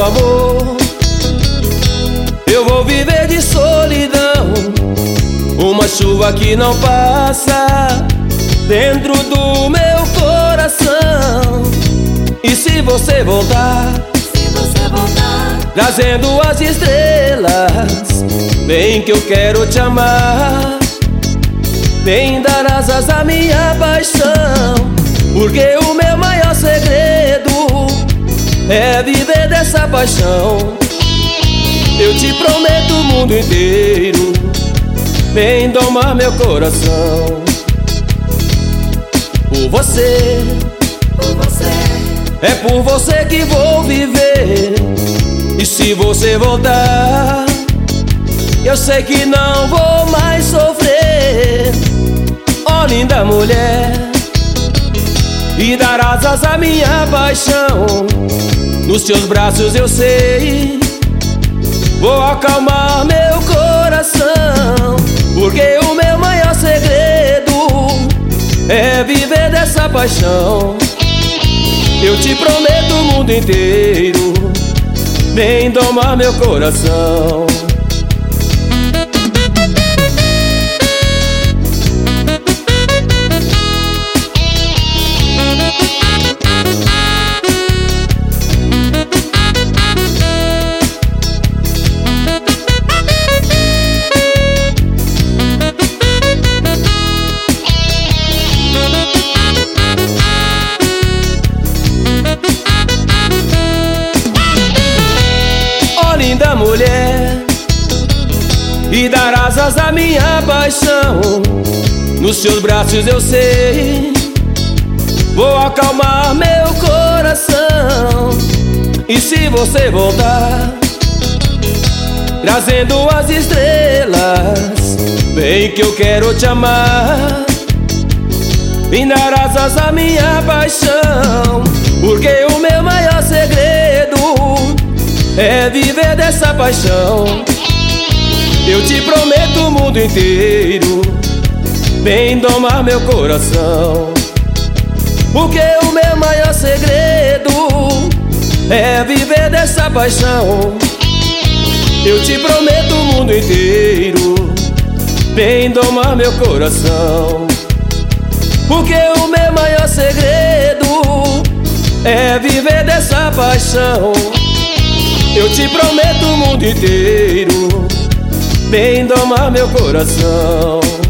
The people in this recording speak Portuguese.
meu amor. Eu vou viver de solidão, uma chuva que não passa dentro do meu coração. E se você voltar, trazendo as estrelas, bem que eu quero te amar, vem dar asas à minha paixão. Porque o meu maior segredo é viver dessa paixão. Eu te prometo o mundo inteiro, vem domar meu coração. Por você, é por você que vou viver. E se você voltar, eu sei que não vou mais sofrer. Ó linda mulher, e dar asas à minha paixão. Nos teus braços eu sei, vou acalmar meu coração. Porque o meu maior segredo é viver dessa paixão. Eu te prometo o mundo inteiro, vem domar meu coração. Linda mulher, e dar asas à minha paixão. Nos seus braços eu sei, vou acalmar meu coração. E se você voltar, trazendo as estrelas, bem que eu quero te amar, vem dar asas à minha paixão. Porque o meu maior segredo é viver dessa paixão. Eu te prometo o mundo inteiro, vem domar meu coração. Porque o meu maior segredo é viver dessa paixão. Eu te prometo o mundo inteiro, vem domar meu coração. Porque o meu maior segredo é viver dessa paixão. Eu te prometo o mundo inteiro, vem domar meu coração.